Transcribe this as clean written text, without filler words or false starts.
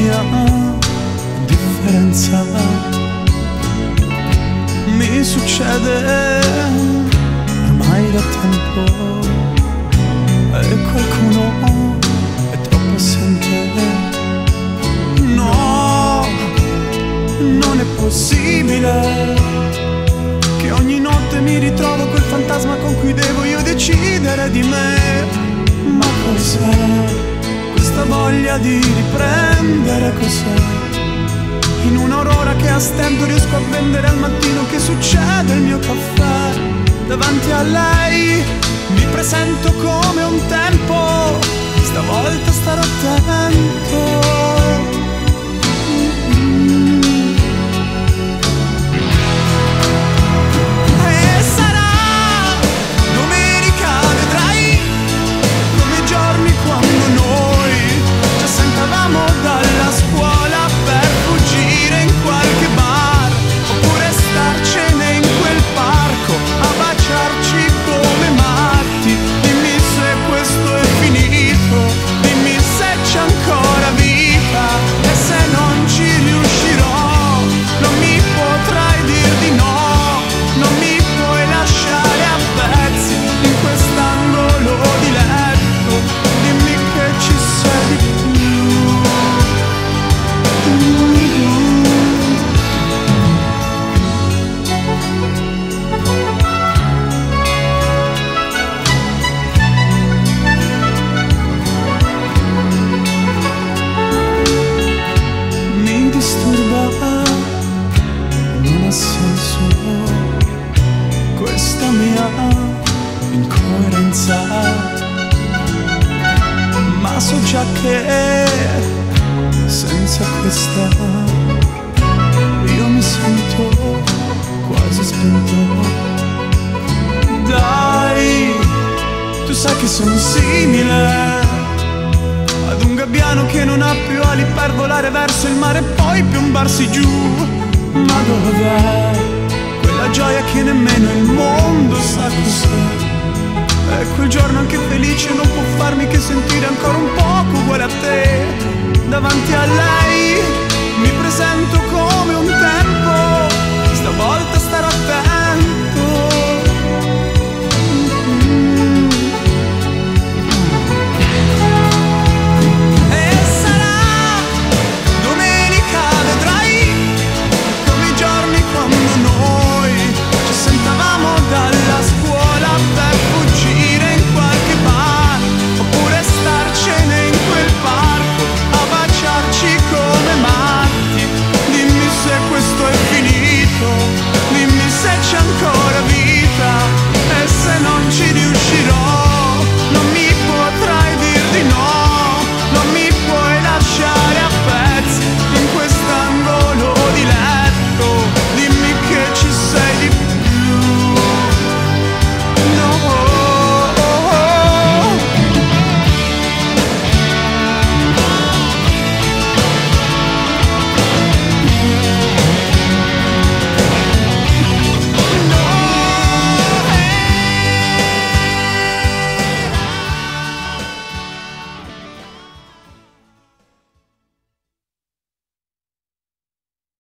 mia differenza. Mi succede ormai da tempo e qualcuno è troppo assente. No, non è possibile che ogni notte mi ritrovo quel fantasma con cui devo io decidere di me. Ma cos'è questa voglia di riprendere? Cos'è? In un'aurora che a stento riesco a vendere al mattino, che succede il mio caffè davanti a lei. Mi presento come un tempo, stavolta starò attento. Dalla scuola per fuggire in qualche bar, oppure starcene in quel parco a baciarci come matti. Dimmi se questo è finito, dimmi se c'è ancora vita, e se non ci riuscirò non mi potrai dir di no. Non mi puoi lasciare a pezzi in quest'angolo di letto, dimmi che ci sei di più. Mi disturba, non ha senso questa mia incoerenza, ma so già che senza questa io mi sento quasi spento. Dai, tu sai che sono simile ad un gabbiano che non ha più ali per volare verso il mare e poi piombarsi giù. Ma dov'è quella gioia che nemmeno il mondo sa cos'è? E quel giorno anche felice non può farmi che sentire ancora un poco uguale a te. Davanti a lei